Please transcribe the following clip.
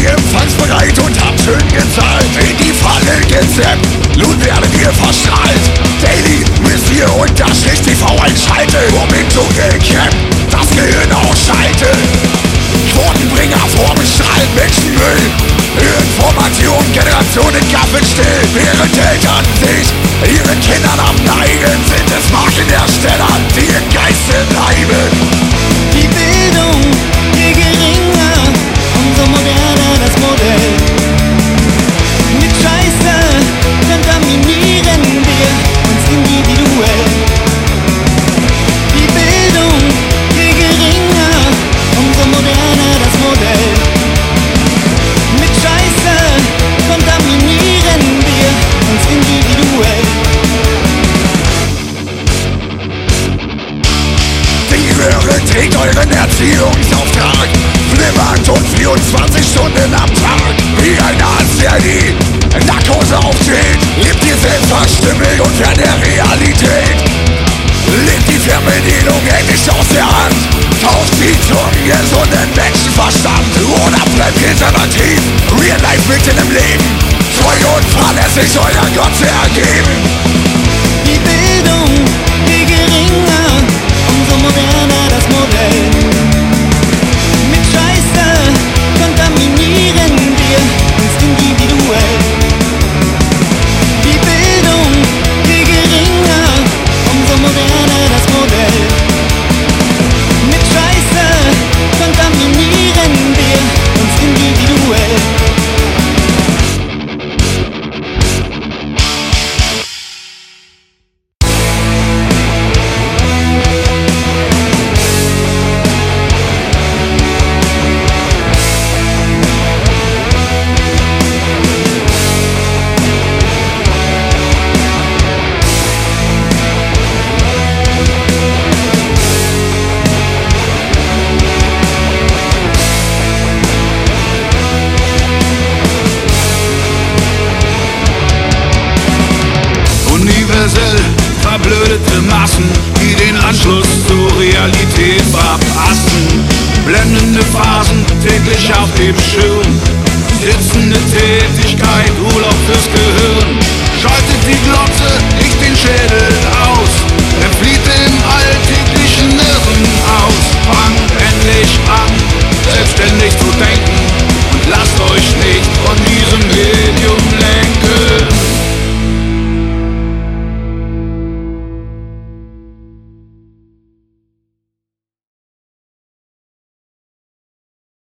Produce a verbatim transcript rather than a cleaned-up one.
empfangsbereit und habt schön gezahlt. In die Falle gezappt, nun werdet ihr verstrahlt. Daily müsst ihr unter Strich T V einschalten, um im Dschungel Camp das Gehirn ausschalten. Quotenbringer vorbestrahlt Menschenmüll, Information, Generationen gaffen still. Während Eltern sich ihren Kindern abneigen, sind es Markenhersteller, die im Geiste bleiben. Die Bildung, je geringer, umso moderner das Modell. Mit Scheiße kontaminieren wir uns individuell. Die Bildung, je geringer, umso moderner das Modell. Mit Scheiße kontaminieren wir uns individuell. Die Röhre trägt euren Erziehungsauftrag, flimmert und vierundzwanzig Stunden am Tag. Wie ein Arzt, der die Narkose auftritt, lebt ihr selbstverstümmelt und fern der Realität. Legt die Fernbedienung endlich aus der Hand, taucht sie zum gesunden Menschenverstand. Oder bleibt konservativ, real life mitten im Leben, treu und verlässlich euer Gott zu ergeben. Die Bildung, je geringer, umso moderner das Modell. Mit Scheiße kontaminieren wir uns individuell. Die Bildung, je geringer, umso moderner das Modell. Mit Scheiße kontaminieren wir uns individuell. Universell verblödete Massen, die den Anschluss zur Realität verpassen. Blendende Phasen täglich auf dem Schirm, sitzende Tätigkeit, Urlaub fürs Gehirn. Schaltet die Glotze, ich den Schädel auf.